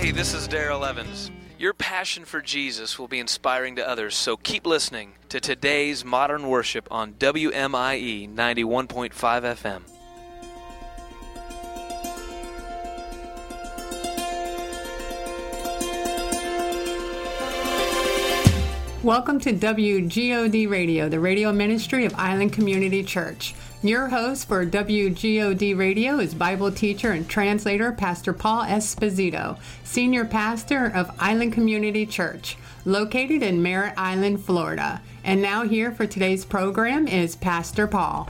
Hey, this is Daryl Evans. Your passion for Jesus will be inspiring to others, so keep listening to today's modern worship on WMIE 91.5 FM. Welcome to WGOD Radio, the radio ministry of Island Community Church. Your host for WGOD Radio is Bible teacher and translator Pastor Paul Esposito, senior pastor of Island Community Church, located in Merritt Island, Florida. And now here for today's program is Pastor Paul.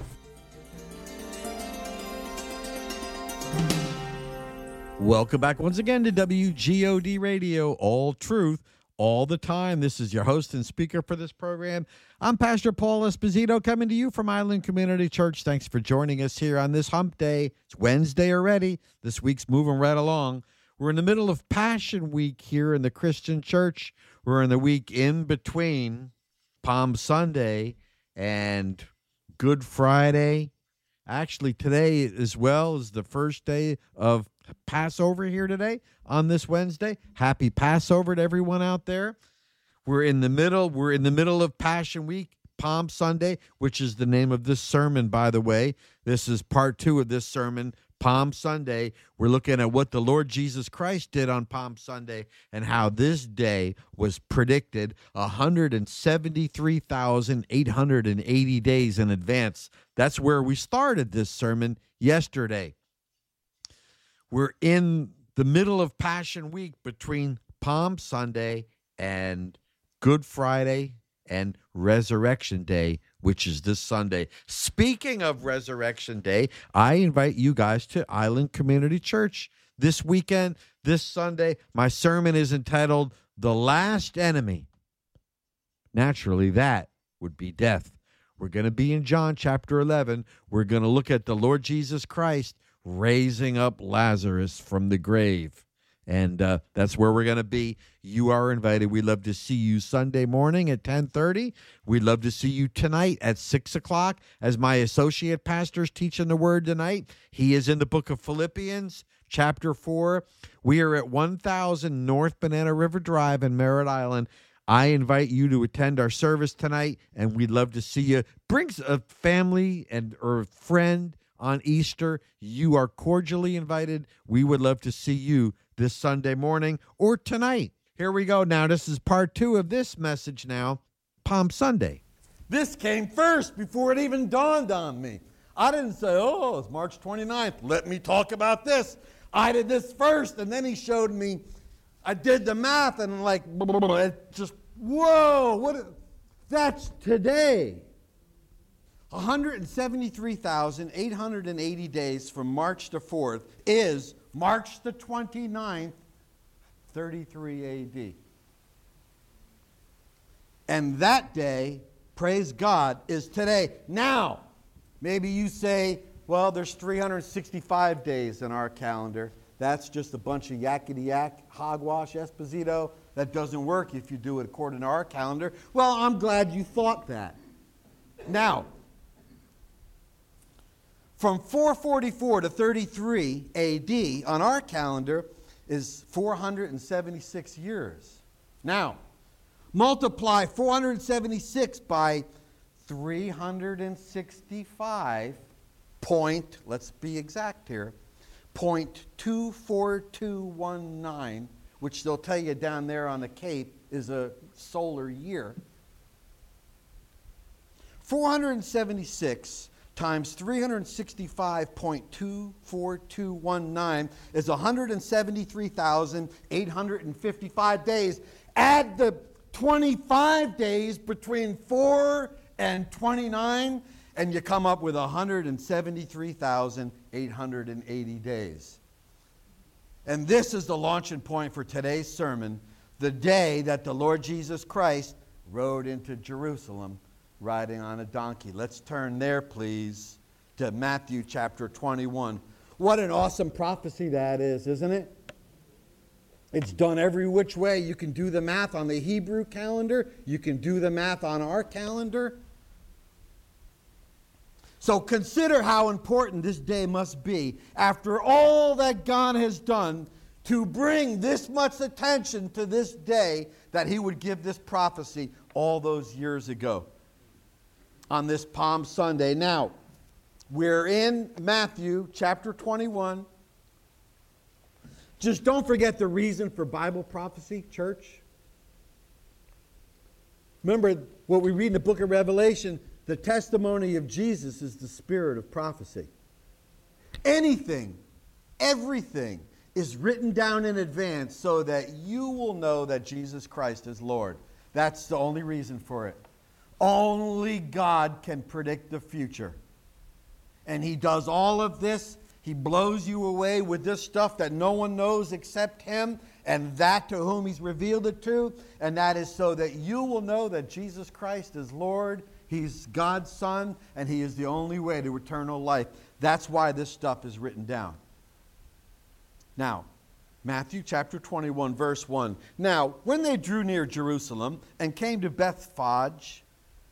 Welcome back once again to WGOD Radio, all truth, all the time. This is your host and speaker for this program. I'm Pastor Paul Esposito, coming to you from Island Community Church. Thanks for joining us here on this hump day. It's Wednesday already. This week's moving right along. We're in the middle of Passion Week here in the Christian church. We're in the week in between Palm Sunday and Good Friday. Actually, today as well is the first day of Passover here today on this Wednesday. Happy Passover to everyone out there. We're in the middle of Passion Week, Palm Sunday, which is the name of this sermon, by the way. This is part 2 of this sermon, Palm Sunday. We're looking at what the Lord Jesus Christ did on Palm Sunday and how this day was predicted 173,880 days in advance. That's where we started this sermon yesterday. We're in the middle of Passion Week between Palm Sunday and Good Friday and Resurrection Day, which is this Sunday. Speaking of Resurrection Day, I invite you guys to Island Community Church this weekend, this Sunday. My sermon is entitled, The Last Enemy. Naturally, that would be death. We're going to be in John chapter 11. We're going to look at the Lord Jesus Christ raising up Lazarus from the grave. And that's where we're going to be. You are invited. We'd love to see you Sunday morning at 10:30. We'd love to see you tonight at 6 o'clock as my associate pastor's teaching the word tonight. He is in the book of Philippians, chapter 4. We are at 1000 North Banana River Drive in Merritt Island. I invite you to attend our service tonight, and we'd love to see you. Bring a family or a friend on Easter. You are cordially invited. We would love to see you this Sunday morning or tonight. Here we go now. This is part 2 of this message now, Palm Sunday. This came first before it even dawned on me. I didn't say, oh, it's March 29th. Let me talk about this. I did this first, and then he showed me. I did the math, and it just, whoa, that's today. 173,880 days from March the 4th is March the 29th, 33 A.D. And that day, praise God, is today. Now, maybe you say, well, there's 365 days in our calendar. That's just a bunch of yakety-yak, hogwash, Esposito. That doesn't work if you do it according to our calendar. Well, I'm glad you thought that. Now, from 444 to 33 A.D. on our calendar is 476 years. Now, multiply 476 by 365 let's be exact here, 0.24219, which they'll tell you down there on the Cape is a solar year. 476 times 365.24219 is 173,855 days. Add the 25 days between 4 and 29, and you come up with 173,880 days. And this is the launching point for today's sermon, the day that the Lord Jesus Christ rode into Jerusalem riding on a donkey. Let's turn there, please, to Matthew chapter 21. What an awesome prophecy that is, isn't it? It's done every which way. You can do the math on the Hebrew calendar. You can do the math on our calendar. So consider how important this day must be. After all that God has done, to bring this much attention to this day that he would give this prophecy all those years ago on this Palm Sunday. Now, we're in Matthew chapter 21. Just don't forget the reason for Bible prophecy, church. Remember what we read in the book of Revelation, the testimony of Jesus is the spirit of prophecy. Anything, everything is written down in advance so that you will know that Jesus Christ is Lord. That's the only reason for it. Only God can predict the future. And he does all of this. He blows you away with this stuff that no one knows except him, and that to whom he's revealed it to. And that is so that you will know that Jesus Christ is Lord. He's God's Son, and he is the only way to eternal life. That's why this stuff is written down. Now, Matthew chapter 21, verse 1. Now, when they drew near Jerusalem and came to Bethphage,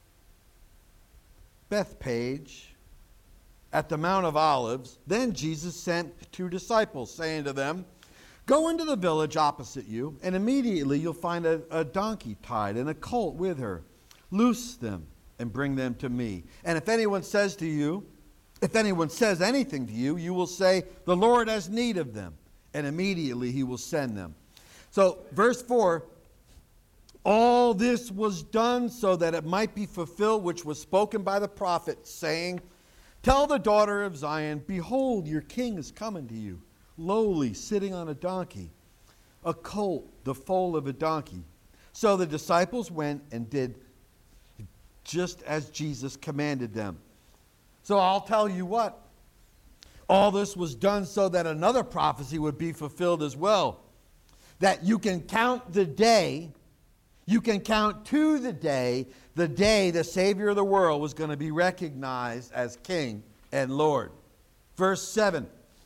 at the Mount of Olives, then Jesus sent 2 disciples, saying to them, "Go into the village opposite you, and immediately you'll find a donkey tied and a colt with her. Loose them and bring them to me. And if anyone says anything to you, you will say, 'The Lord has need of them,' and immediately he will send them." So, verse 4, all this was done so that it might be fulfilled which was spoken by the prophet, saying, "Tell the daughter of Zion, behold, your king is coming to you, lowly, sitting on a donkey, a colt, the foal of a donkey." So the disciples went and did just as Jesus commanded them. So I'll tell you what, all this was done so that another prophecy would be fulfilled as well. That you can count the day, you can count to the day the Savior of the world was going to be recognized as King and Lord. Verse 7.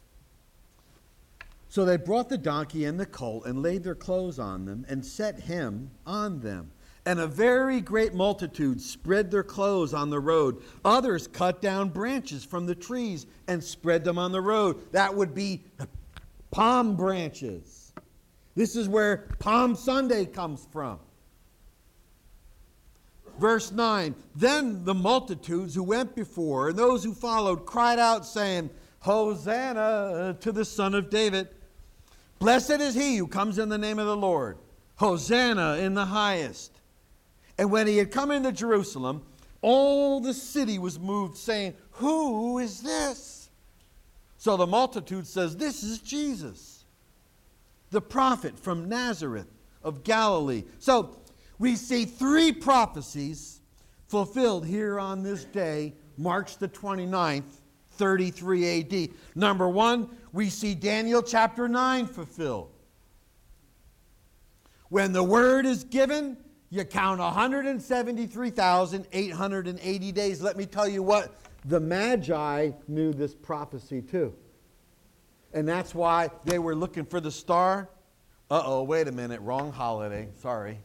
So they brought the donkey and the colt and laid their clothes on them and set him on them. And a very great multitude spread their clothes on the road. Others cut down branches from the trees and spread them on the road. That would be palm branches. This is where Palm Sunday comes from. Verse 9, then the multitudes who went before and those who followed cried out, saying, "Hosanna to the Son of David. Blessed is he who comes in the name of the Lord. Hosanna in the highest." And when he had come into Jerusalem, all the city was moved, saying, "Who is this?" So the multitude says, "This is Jesus, the prophet from Nazareth of Galilee." So we see 3 prophecies fulfilled here on this day, March the 29th, 33 AD. Number 1, we see Daniel chapter 9 fulfilled. When the word is given, you count 173,880 days. Let me tell you what, the Magi knew this prophecy too. And that's why they were looking for the star. Uh-oh, wait a minute, wrong holiday, sorry.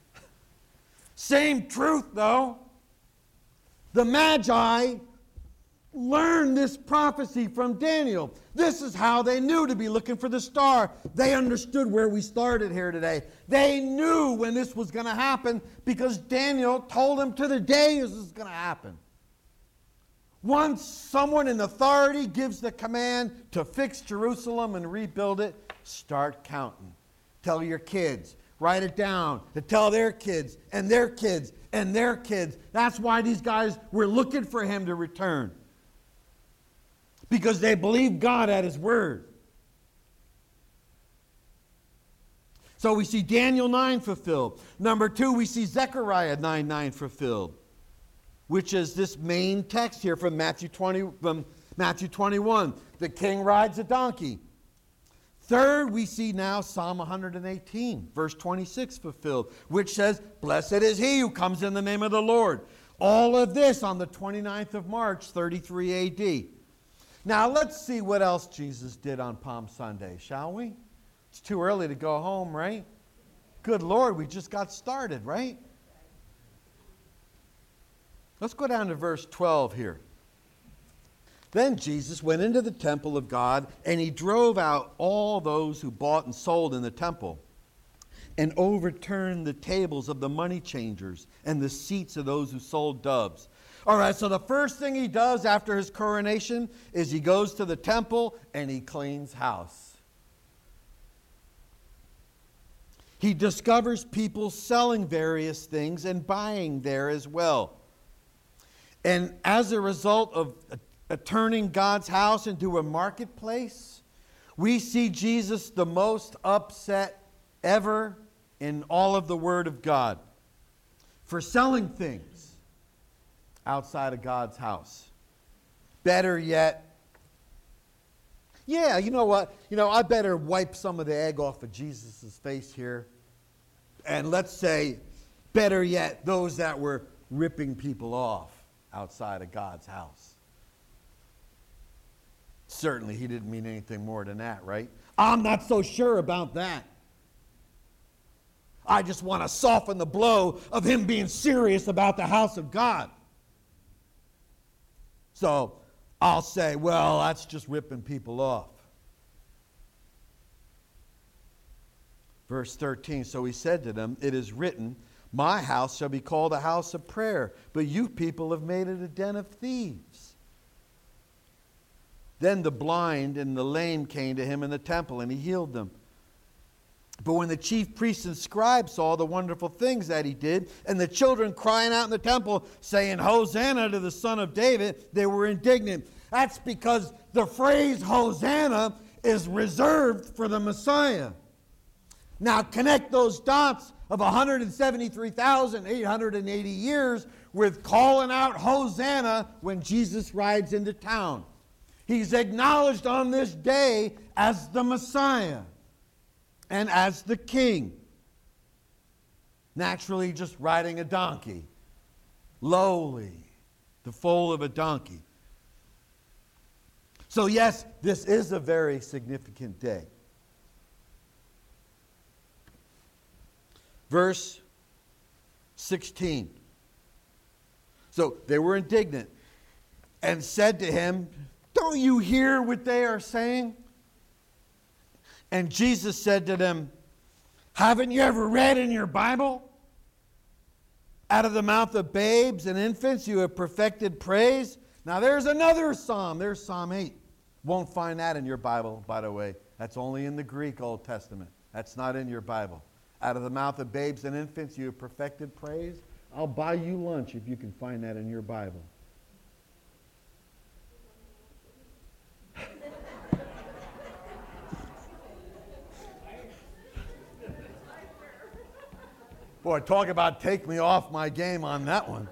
Same truth though. The Magi learned this prophecy from Daniel. This is how they knew to be looking for the star. They understood where we started here today. They knew when this was going to happen because Daniel told them to the day this is going to happen. Once someone in authority gives the command to fix Jerusalem and rebuild it, start counting. Tell your kids. Write it down. To tell their kids and their kids and their kids. That's why these guys were looking for him to return. Because they believed God at his word. So we see Daniel 9 fulfilled. Number 2, we see Zechariah 9:9 fulfilled, which is this main text here from Matthew 21. The king rides a donkey. Third, we see now Psalm 118, verse 26 fulfilled, which says, "Blessed is he who comes in the name of the Lord." All of this on the 29th of March, 33 AD. Now, let's see what else Jesus did on Palm Sunday, shall we? It's too early to go home, right? Good Lord, we just got started, right? Let's go down to verse 12 here. Then Jesus went into the temple of God, and he drove out all those who bought and sold in the temple, and overturned the tables of the money changers and the seats of those who sold doves. All right, so the first thing he does after his coronation is he goes to the temple and he cleans house. He discovers people selling various things and buying there as well. And as a result of turning God's house into a marketplace, we see Jesus the most upset ever in all of the Word of God for selling things outside of God's house. Better yet, you know what? I better wipe some of the egg off of Jesus' face here. And let's say, better yet, those that were ripping people off outside of God's house. Certainly, he didn't mean anything more than that, right? I'm not so sure about that. I just want to soften the blow of him being serious about the house of God. So I'll say, well, that's just ripping people off. Verse 13, so he said to them, it is written, my house shall be called a house of prayer, but you people have made it a den of thieves. Then the blind and the lame came to him in the temple, and he healed them. But when the chief priests and scribes saw the wonderful things that he did, and the children crying out in the temple, saying, Hosanna to the Son of David, they were indignant. That's because the phrase Hosanna is reserved for the Messiah. Now connect those dots of 173,880 years with calling out Hosanna when Jesus rides into town. He's acknowledged on this day as the Messiah and as the King. Naturally, just riding a donkey, lowly, the foal of a donkey. So yes, this is a very significant day. Verse 16. So they were indignant and said to him, don't you hear what they are saying? And Jesus said to them, haven't you ever read in your Bible? Out of the mouth of babes and infants you have perfected praise. Now there's another psalm. There's Psalm 8. Won't find that in your Bible, by the way. That's only in the Greek Old Testament. That's not in your Bible. Out of the mouth of babes and infants you have perfected praise. I'll buy you lunch if you can find that in your Bible. Boy, talk about take me off my game on that one.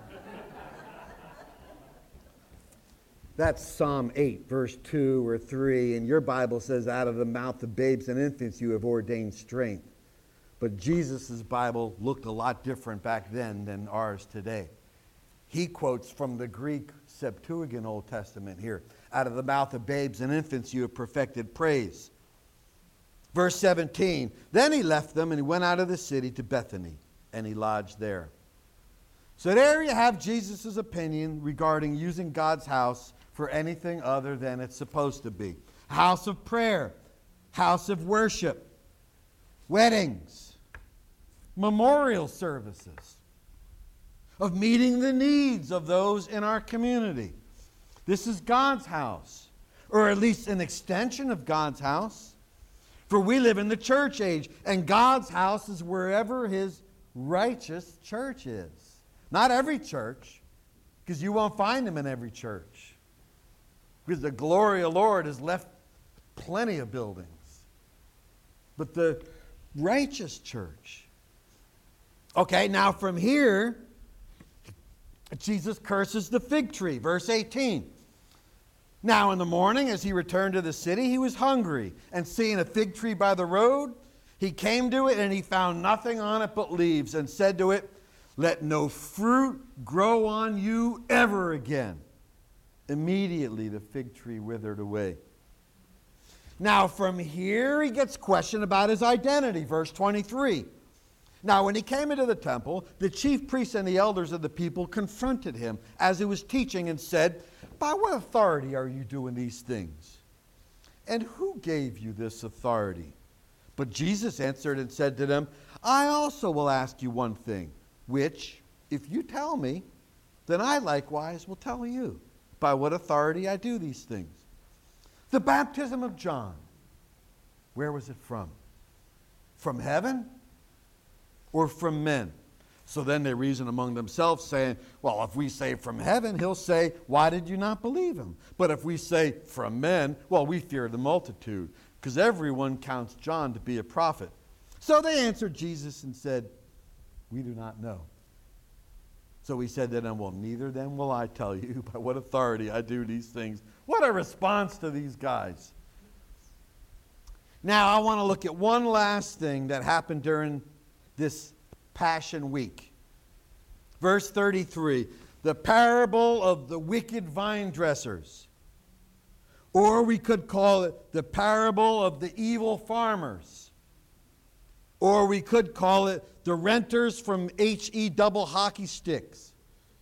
That's Psalm 8, verse 2 or 3, and your Bible says, out of the mouth of babes and infants you have ordained strength. But Jesus' Bible looked a lot different back then than ours today. He quotes from the Greek Septuagint Old Testament here. Out of the mouth of babes and infants you have perfected praise. Verse 17, then he left them and he went out of the city to Bethany, and he lodged there. So there you have Jesus' opinion regarding using God's house for anything other than it's supposed to be. House of prayer, house of worship, weddings, memorial services, of meeting the needs of those in our community. This is God's house, or at least an extension of God's house. For we live in the church age, and God's house is wherever his righteous church is. Not every church, because you won't find them in every church. Because the glory of the Lord has left plenty of buildings. But the righteous church. Okay, now from here, Jesus curses the fig tree. Verse 18. Now in the morning, as he returned to the city, he was hungry. And seeing a fig tree by the road, he came to it, and he found nothing on it but leaves, and said to it, let no fruit grow on you ever again. Immediately the fig tree withered away. Now from here he gets questioned about his identity. Verse 23. Now when he came into the temple, the chief priests and the elders of the people confronted him as he was teaching and said, by what authority are you doing these things? And who gave you this authority? But Jesus answered and said to them, I also will ask you one thing, which, if you tell me, then I likewise will tell you by what authority I do these things. The baptism of John, where was it from? From heaven or from men? So then they reason among themselves, saying, well, if we say from heaven, he'll say, why did you not believe him? But if we say from men, well, we fear the multitude, because everyone counts John to be a prophet. So they answered Jesus and said, we do not know. So he said to them, well, neither then will I tell you by what authority I do these things. What a response to these guys. Now I want to look at one last thing that happened during this Passion Week. Verse 33, the parable of the wicked vine dressers. Or we could call it the parable of the evil farmers. Or we could call it the renters from H-E double hockey sticks.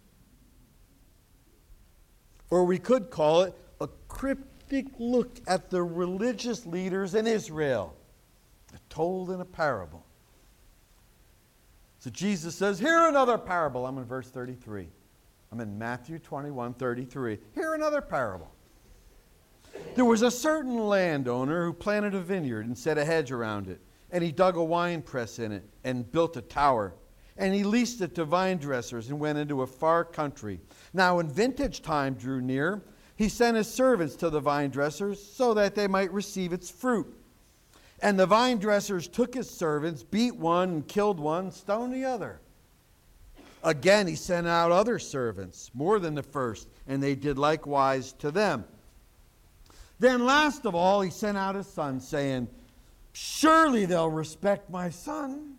Or we could call it a cryptic look at the religious leaders in Israel, told in a parable. So Jesus says, here another parable. I'm in verse 33. I'm in Matthew 21:33. Here another parable. There was a certain landowner who planted a vineyard and set a hedge around it. And he dug a wine press in it and built a tower. And he leased it to vine dressers and went into a far country. Now when vintage time drew near, he sent his servants to the vine dressers so that they might receive its fruit. And the vine dressers took his servants, beat one, and killed one, stoned the other. Again he sent out other servants, more than the first, and they did likewise to them. Then last of all he sent out his son, saying, surely they'll respect my son.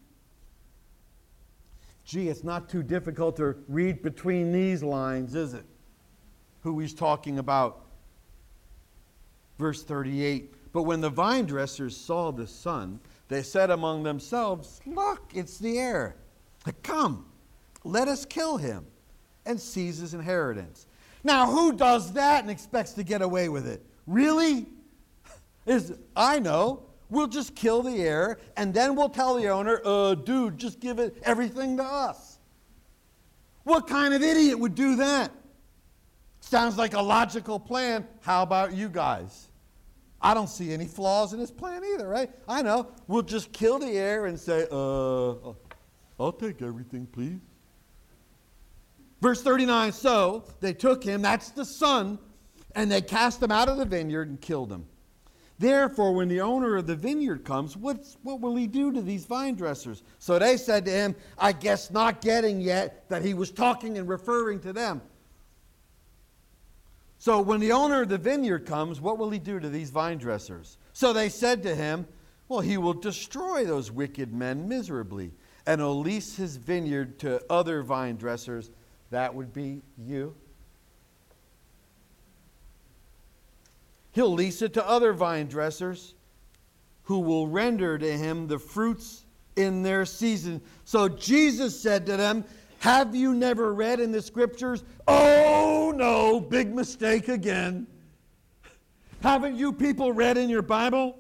Gee, it's not too difficult to read between these lines, is it? Who he's talking about. Verse 38. But when the vine dressers saw the son, they said among themselves, look, it's the heir. Come, let us kill him and seize his inheritance. Now, who does that and expects to get away with it? Really? I know. We'll just kill the heir, and then we'll tell the owner, dude, just give it everything to us. What kind of idiot would do that? Sounds like a logical plan. How about you guys? I don't see any flaws in this plan either, right? I know. We'll just kill the heir and say, I'll take everything, please. Verse 39, so they took him, that's the son, and they cast him out of the vineyard and killed him. Therefore, when the owner of the vineyard comes, what will he do to these vine dressers? So they said to him, I guess not getting yet that he was talking and referring to them. So when the owner of the vineyard comes, what will he do to these vine dressers? So they said to him, well, he will destroy those wicked men miserably and will lease his vineyard to other vine dressers. That would be you. He'll lease it to other vine dressers who will render to him the fruits in their season. So Jesus said to them, have you never read in the scriptures? Oh no, big mistake again. Haven't you people read in your Bible?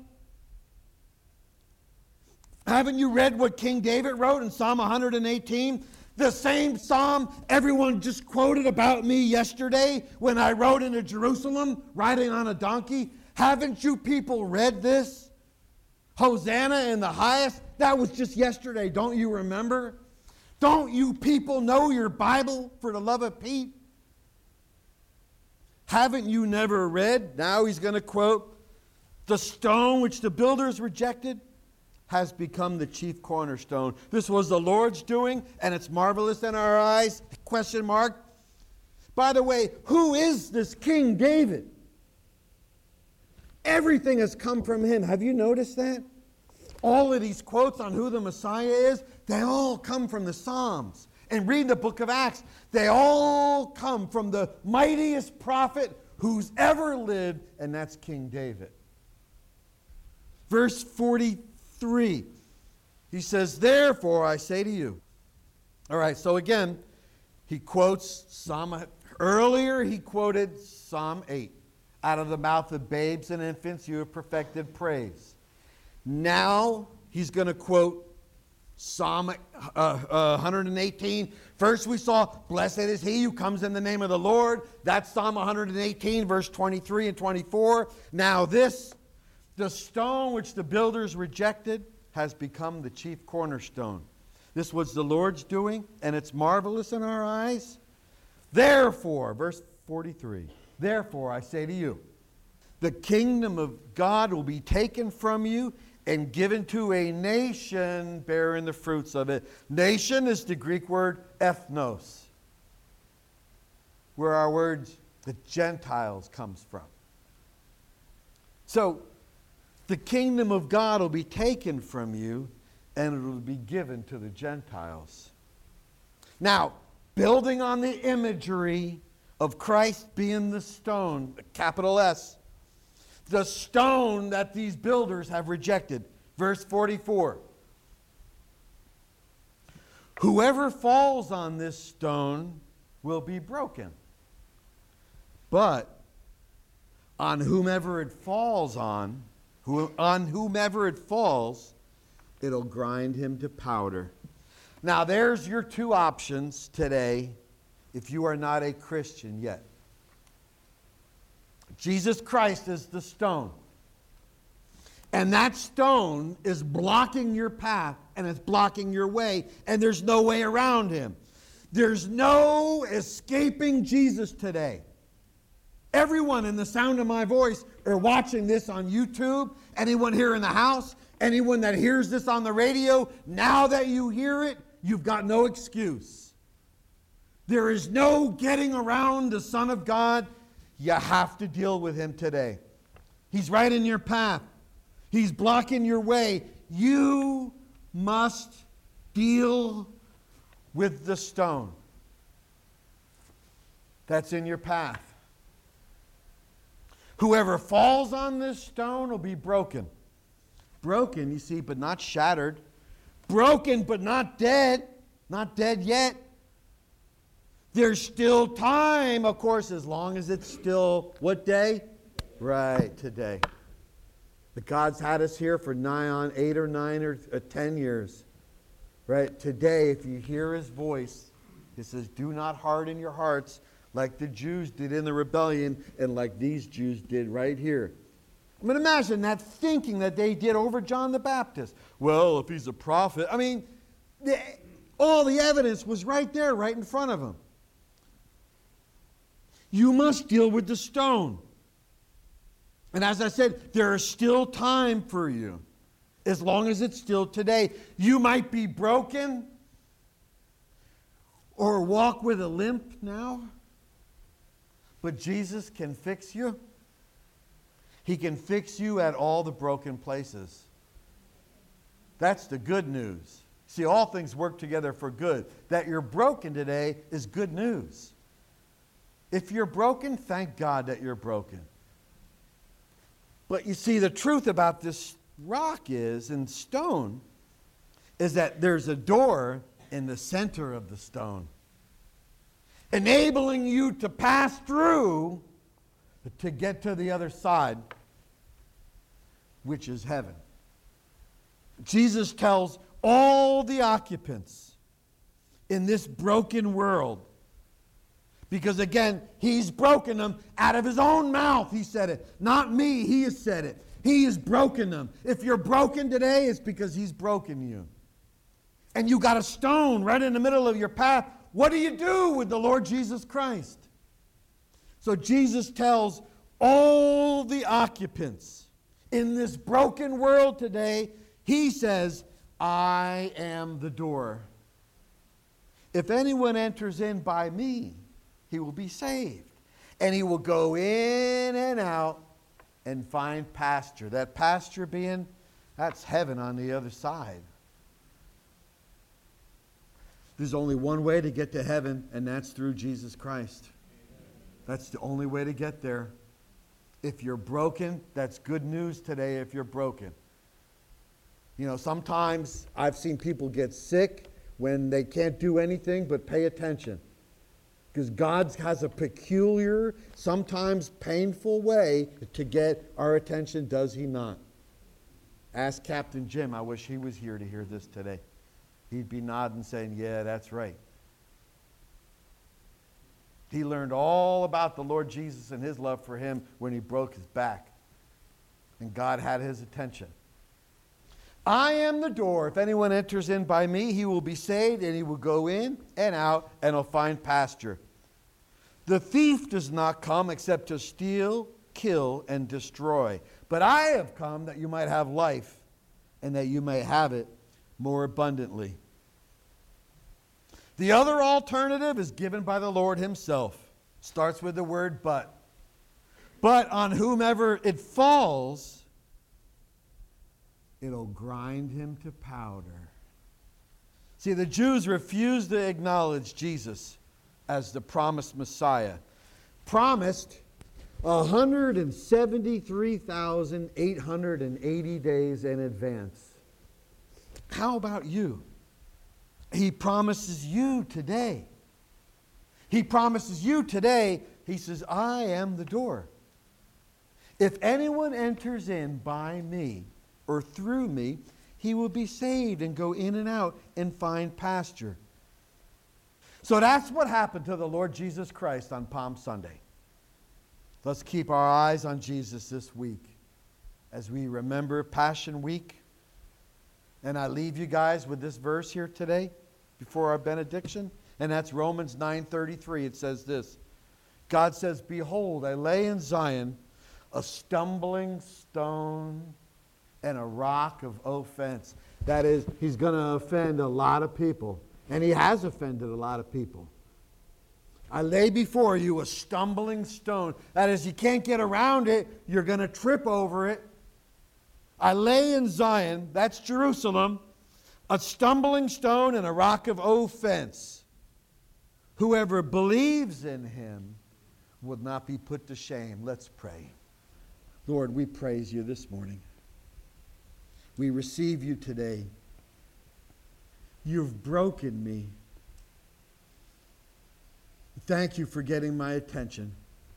Haven't you read what King David wrote in Psalm 118? The same psalm everyone just quoted about me yesterday when I rode into Jerusalem riding on a donkey. Haven't you people read this? Hosanna in the highest. That was just yesterday. Don't you remember? Don't you people know your Bible for the love of Pete? Haven't you never read? Now he's going to quote, the stone which the builders rejected has become the chief cornerstone. This was the Lord's doing, and it's marvelous in our eyes. Question mark. By the way, who is this King David? Everything has come from him. Have you noticed that? All of these quotes on who the Messiah is, they all come from the Psalms. And read the book of Acts, they all come from the mightiest prophet who's ever lived, and that's King David. Verse 43, he says, therefore I say to you. All right, so again, he quotes Psalm Earlier, he quoted Psalm 8. Out of the mouth of babes and infants, you have perfected praise. Now, he's going to quote Psalm 118. First, we saw, blessed is he who comes in the name of the Lord. That's Psalm 118, verse 23 and 24. Now this, the stone which the builders rejected, has become the chief cornerstone. This was the Lord's doing, and it's marvelous in our eyes. Therefore, verse 43, therefore I say to you, the kingdom of God will be taken from you and given to a nation bearing the fruits of it. Nation is the Greek word ethnos, where our words, the Gentiles, comes from. So, the kingdom of God will be taken from you and it will be given to the Gentiles. Now, building on the imagery of Christ being the stone, capital S, the stone that these builders have rejected. Verse 44. Whoever falls on this stone will be broken. But on whomever it falls, it'll grind him to powder. Now there's your two options today if you are not a Christian yet. Jesus Christ is the stone. And that stone is blocking your path and it's blocking your way, and there's no way around him. There's no escaping Jesus today. Everyone in the sound of my voice are watching this on YouTube. Anyone here in the house, anyone that hears this on the radio, now that you hear it, you've got no excuse. There is no getting around the Son of God. You have to deal with him today. He's right in your path. He's blocking your way. You must deal with the stone that's in your path. Whoever falls on this stone will be broken. Broken, you see, but not shattered. Broken, but not dead. Not dead yet. There's still time, of course, as long as it's still, what day? Right, today. But God's had us here for nigh on 8 or 9 or 10 years. Right? Today, if you hear his voice, he says, do not harden your hearts like the Jews did in the rebellion and like these Jews did right here. I mean, imagine that thinking that they did over John the Baptist. Well, if he's a prophet. I mean, all the evidence was right there, right in front of him. You must deal with the stone. And as I said, there is still time for you, as long as it's still today. You might be broken or walk with a limp now, but Jesus can fix you. He can fix you at all the broken places. That's the good news. See, all things work together for good. That you're broken today is good news. If you're broken, thank God that you're broken. But you see, the truth about this rock and stone is that there's a door in the center of the stone, enabling you to pass through to get to the other side, which is heaven. Jesus tells all the occupants in this broken world, because again, he's broken them out of his own mouth. He said it. Not me. He has said it. He has broken them. If you're broken today, it's because he's broken you. And you got a stone right in the middle of your path. What do you do with the Lord Jesus Christ? So Jesus tells all the occupants in this broken world today, he says, I am the door. If anyone enters in by me, he will be saved. And he will go in and out and find pasture. That pasture being, that's heaven on the other side. There's only one way to get to heaven, and that's through Jesus Christ. That's the only way to get there. If you're broken, that's good news today if you're broken. You know, sometimes I've seen people get sick when they can't do anything but pay attention. Because God has a peculiar, sometimes painful way to get our attention, does he not? Ask Captain Jim. I wish he was here to hear this today. He'd be nodding saying, yeah, that's right. He learned all about the Lord Jesus and his love for him when he broke his back. And God had his attention. I am the door. If anyone enters in by me, he will be saved, and he will go in and out, and he'll find pasture. The thief does not come except to steal, kill, and destroy. But I have come that you might have life, and that you may have it more abundantly. The other alternative is given by the Lord himself. Starts with the word but. But on whomever it falls, it'll grind him to powder. See, the Jews refused to acknowledge Jesus as the promised Messiah. Promised 173,880 days in advance. How about you? He promises you today. He promises you today. He says, I am the door. If anyone enters in by me, or through me, he will be saved and go in and out and find pasture. So that's what happened to the Lord Jesus Christ on Palm Sunday. Let's keep our eyes on Jesus this week as we remember Passion Week. And I leave you guys with this verse here today before our benediction. And that's Romans 9:33. It says this. God says, behold, I lay in Zion a stumbling stone and a rock of offense. That is, he's going to offend a lot of people. And he has offended a lot of people. I lay before you a stumbling stone. That is, you can't get around it. You're going to trip over it. I lay in Zion, that's Jerusalem, a stumbling stone and a rock of offense. Whoever believes in him will not be put to shame. Let's pray. Lord, we praise you this morning. We receive you today. You've broken me. Thank you for getting my attention.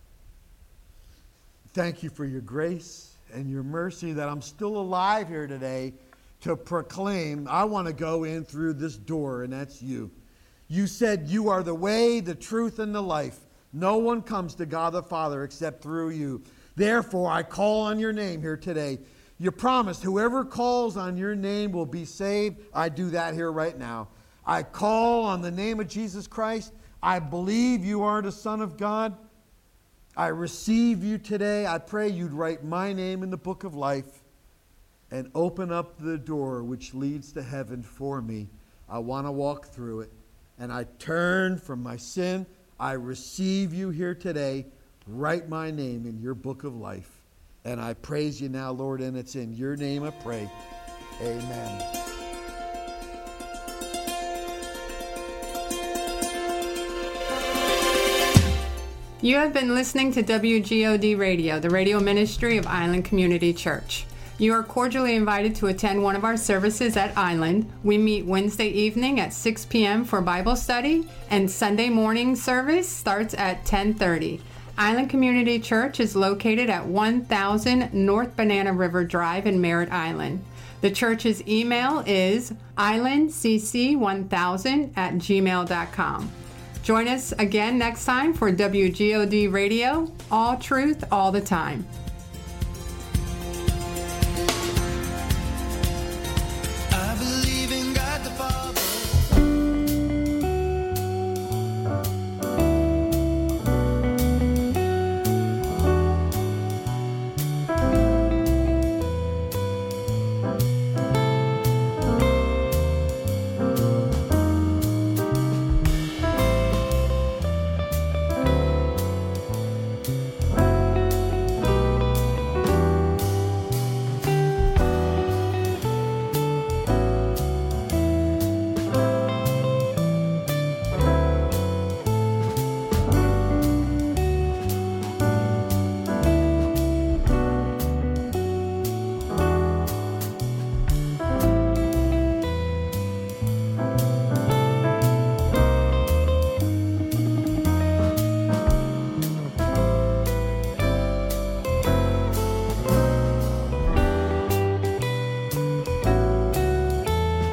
Thank you for your grace and your mercy that I'm still alive here today to proclaim I want to go in through this door, and that's you. You said you are the way, the truth, and the life. No one comes to God the Father except through you. Therefore, I call on your name here today. You promised whoever calls on your name will be saved. I do that here right now. I call on the name of Jesus Christ. I believe you are the Son of God. I receive you today. I pray you'd write my name in the book of life and open up the door which leads to heaven for me. I want to walk through it. And I turn from my sin. I receive you here today. Write my name in your book of life. And I praise you now, Lord, and it's in your name I pray. Amen. You have been listening to WGOD Radio, the radio ministry of Island Community Church. You are cordially invited to attend one of our services at Island. We meet Wednesday evening at 6 p.m. for Bible study, and Sunday morning service starts at 10:30. Island Community Church is located at 1000 North Banana River Drive in Merritt Island. The church's email is islandcc1000@gmail.com. Join us again next time for WGOD Radio, all truth, all the time.